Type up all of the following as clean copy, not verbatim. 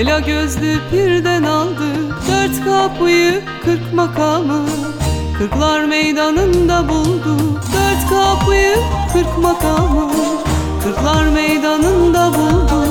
Ela gözlü pirden aldı dört kapıyı, 40 makamı. Kırklar meydanında buldu dört kapıyı, 40 makamı. Kırklar meydanında buldu.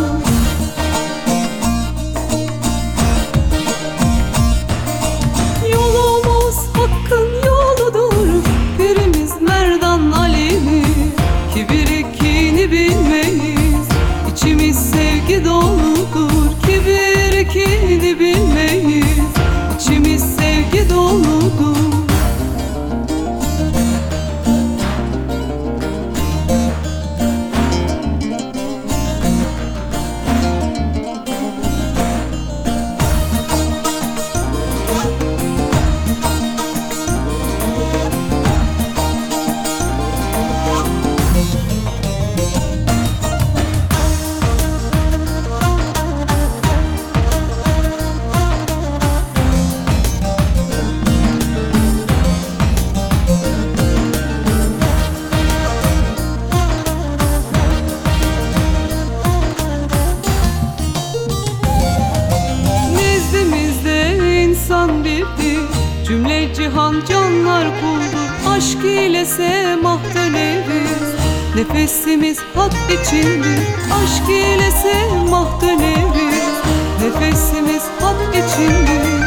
Yolumuz hakkın yoludur, pirimiz Merdan Ali'miz. Kibir kini bilmeyiz, içimiz sevgi doludur. Kibir kini bilmeyiz, içimiz sevgi doludur. İnsan birdir, cümle cihan canlar kuldur. Aşk ile semahtan eriz, nefesimiz hak içindir. Aşk ile semahtan eriz, nefesimiz hak içindir.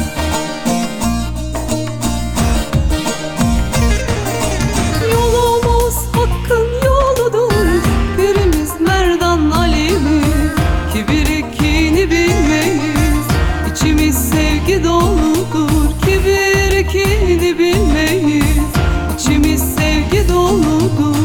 Yolumuz hakkın yoludur, pirimiz Merdan Ali'miz. Kibir kini bilmeyiz, İçimiz sevgi doludur. Kibir kini bilmeyiz, İçimiz sevgi doludur.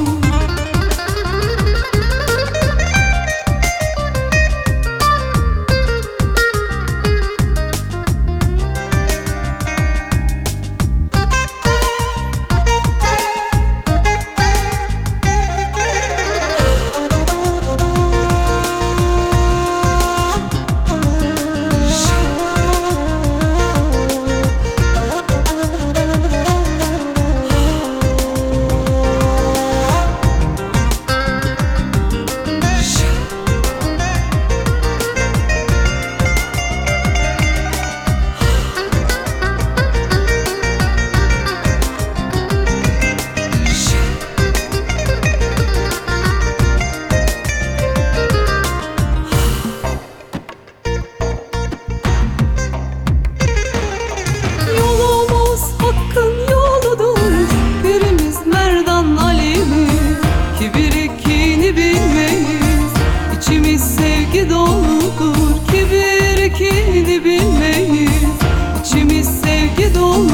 İçimiz sevgi doludur. Kibir kini bilmeyiz, İçimiz sevgi doludur.